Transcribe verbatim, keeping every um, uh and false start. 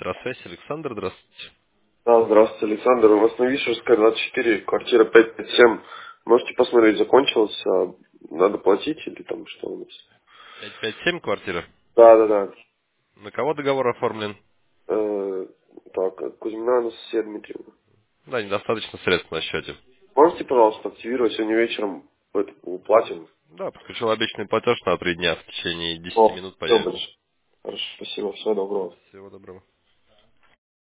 Интеросвязь, Александр, здравствуйте. Да, здравствуйте, Александр. У вас на Вишерская, двадцать четыре, квартира пятьсот пятьдесят семь. Можете посмотреть, закончилось, а надо платить или там что у нас? пятьсот пятьдесят семь квартира. Да, да, да. На кого договор оформлен? Э, так, Кузьмина Анастасия Дмитриевна. Да, недостаточно средств на счете. Можете, пожалуйста, активировать сегодня вечером это, уплатим? Да, подключил обещанный платеж на три дня, в течение десяти О, минут все появится. большое. Хорошо, спасибо, всего доброго. Всего доброго.